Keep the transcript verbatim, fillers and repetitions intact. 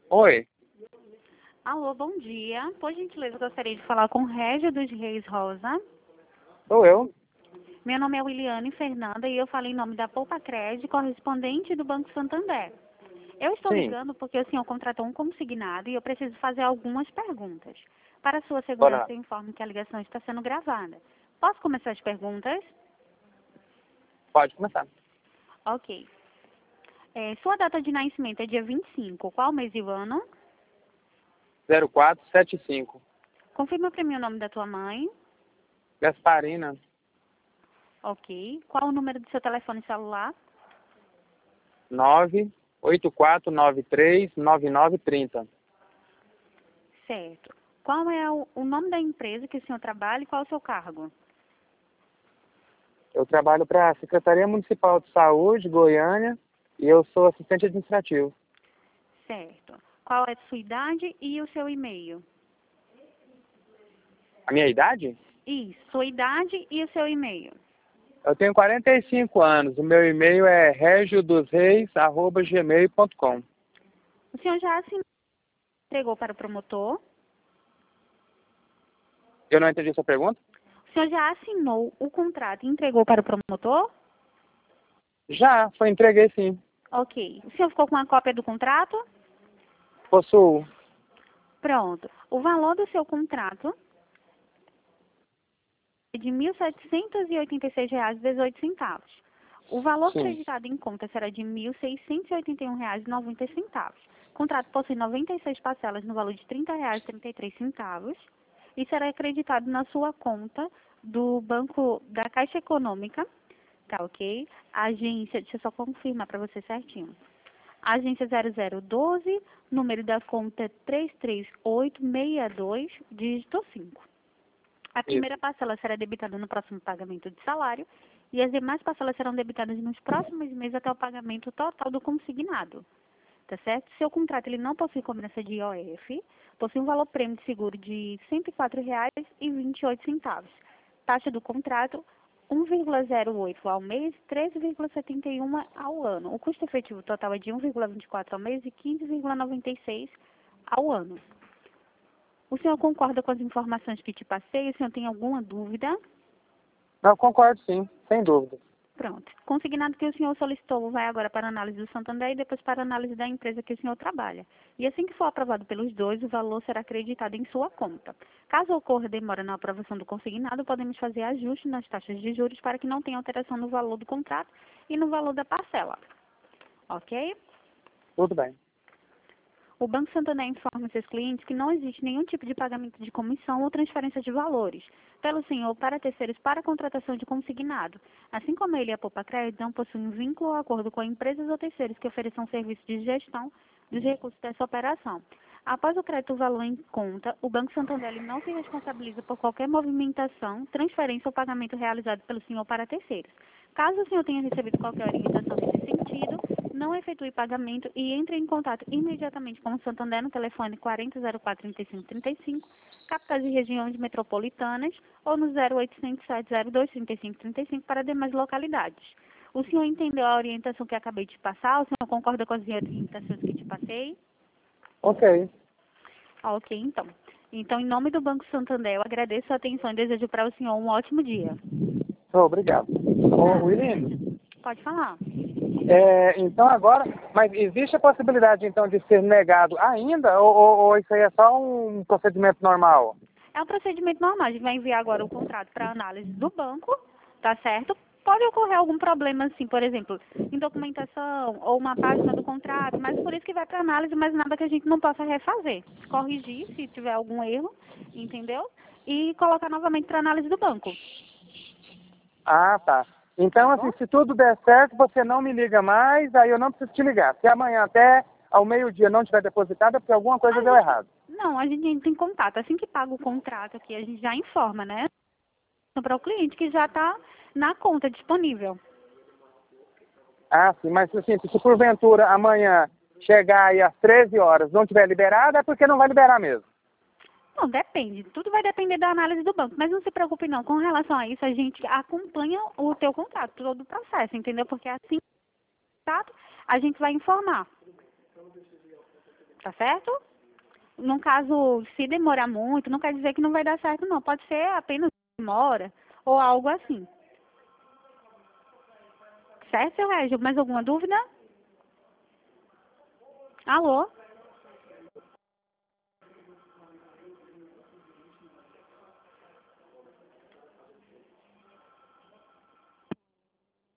Oi, Alô, bom dia. Por gentileza, gostaria de falar com o Régio dos Reis Rosa. sou eu. Meu nome é Wiliane Fernanda e eu falo em nome da Poupa Crédito, correspondente do Banco Santander. Eu estou Sim, ligando porque o senhor contratou um consignado e eu preciso fazer algumas perguntas. Para sua bora segurança, lá. eu informo que a ligação está sendo gravada. Posso começar as perguntas? Pode começar. Ok. É, sua data de nascimento é dia vinte e cinco. Qual mês e o ano? zero quatro sete cinco. Confirma para mim o nome da tua mãe. Gasparina, Ok. Qual o número do seu telefone celular? nove oito quatro nove três nove nove três zero. Certo. Qual é o, o nome da empresa que o senhor trabalha e qual é o seu cargo? Eu trabalho para a Secretaria Municipal de Saúde, Goiânia, e eu sou assistente administrativo. Certo. Qual é a sua idade e o seu e-mail? A minha idade? Isso, sua idade e o seu e-mail. Eu tenho quarenta e cinco anos. O meu e-mail é regiodosreis arroba gmail ponto com. O senhor já assinou, entregou para o promotor? Eu não entendi a sua pergunta? O senhor já assinou o contrato e entregou para o promotor? Já, foi entreguei sim. Ok. O senhor ficou com uma cópia do contrato? Possuo. Pronto. O valor do seu contrato é de mil setecentos e oitenta e seis reais e dezoito centavos. O valor Sim. creditado em conta será de mil seiscentos e oitenta e um reais e noventa centavos. O contrato possui noventa e seis parcelas no valor de trinta reais e trinta e três centavos e será acreditado na sua conta do Banco da Caixa Econômica, tá ok? A agência, deixa eu só confirmar para você certinho. Agência zero zero um dois, número da conta três três oito seis dois, dígito cinco. A Isso. primeira parcela será debitada no próximo pagamento de salário e as demais parcelas serão debitadas nos próximos meses até o pagamento total do consignado. Tá certo? Seu contrato ele não possui cobrança de I O F, possui um valor prêmio de seguro de cento e quatro reais e vinte e oito centavos. Taxa do contrato um vírgula zero oito ao mês, treze vírgula setenta e um ao ano. O custo efetivo total é de um vírgula vinte e quatro ao mês e quinze vírgula noventa e seis ao ano. O senhor concorda com as informações que te passei? O senhor tem alguma dúvida? Não, concordo sim, sem dúvida. Pronto. Consignado que o senhor solicitou vai agora para a análise do Santander e depois para a análise da empresa que o senhor trabalha. E assim que for aprovado pelos dois, o valor será acreditado em sua conta. Caso ocorra demora na aprovação do consignado, podemos fazer ajuste nas taxas de juros para que não tenha alteração no valor do contrato e no valor da parcela. Ok? Tudo bem. O Banco Santander informa seus clientes que não existe nenhum tipo de pagamento de comissão ou transferência de valores pelo senhor para terceiros para a contratação de consignado. Assim como ele e a Poupa Crédito não possuem vínculo ou acordo com empresas ou terceiros que ofereçam serviços de gestão dos recursos dessa operação. Após o crédito valor em conta, o Banco Santander ele não se responsabiliza por qualquer movimentação, transferência ou pagamento realizado pelo senhor para terceiros. Caso o senhor tenha recebido qualquer orientação nesse sentido, não efetue pagamento e entre em contato imediatamente com o Santander no telefone quarenta zero quatro trinta e cinco trinta e cinco, capitais e regiões metropolitanas, ou no zero oitocentos sete zero dois trinta e cinco trinta e cinco para demais localidades. O senhor entendeu a orientação que acabei de passar? O senhor concorda com as orientações que te passei? Ok. Ok, então. Então, em nome do Banco Santander, eu agradeço a atenção e desejo para o senhor um ótimo dia. Oh, obrigado. Ô, William, Pode falar. é, então agora, mas existe a possibilidade então de ser negado ainda ou, ou, ou isso aí é só um procedimento normal? É um procedimento normal. A gente vai enviar agora o contrato para análise do banco, tá certo? Pode ocorrer algum problema, assim, por exemplo, em documentação ou uma página do contrato, mas por isso que vai para análise, mas nada que a gente não possa refazer. Corrigir se tiver algum erro, entendeu? E colocar novamente para análise do banco. Ah, tá. Então, Tá assim, bom? se tudo der certo, você não me liga mais, aí eu não preciso te ligar. Se amanhã até ao meio-dia não tiver depositado, é porque alguma coisa A deu gente, errado. não, a gente entra em contato. Assim que paga o contrato aqui, a gente já informa, né? Para o cliente que já está na conta disponível. Ah, sim, mas assim, se porventura amanhã chegar aí às treze horas não tiver liberado, é porque não vai liberar mesmo. Não, depende. Tudo vai depender da análise do banco. Mas não se preocupe não. Com relação a isso, a gente acompanha o teu contrato, todo o processo, entendeu? Porque assim, contrato, a gente vai informar. Tá certo? No caso, se demorar muito, não quer dizer que não vai dar certo, não. Pode ser apenas demora ou algo assim. Certo, seu Régio? Mais alguma dúvida? Alô?